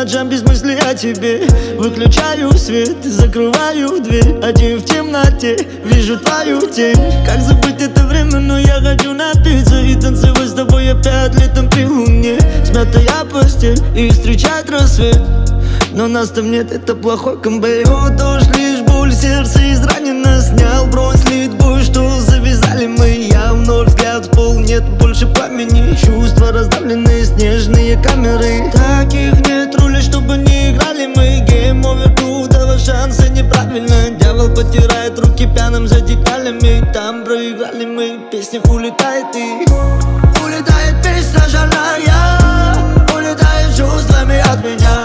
ночам без мысли о тебе. Выключаю свет, закрываю дверь. Один в темноте, вижу твою тень. Как забыть это время, но я хочу напиться и танцевать с тобой опять летом при луне. Смятая постель и встречать рассвет, но нас там нет, это плохой камбэк. Дождь, лишь боль, сердце изранено. Снял бронь, слит бой, что завязали мы. Я вновь взгляд в пол, нет больше пламени. Чувства раздавленные, снежные камеры. Таких нет руля, чтобы не играли мы. Game over, крутого шанса неправильно. Дьявол потирает руки пьяным за деталями. Там проиграли мы, песня улетает и улетает песня жалая. Улетает чувствами от меня.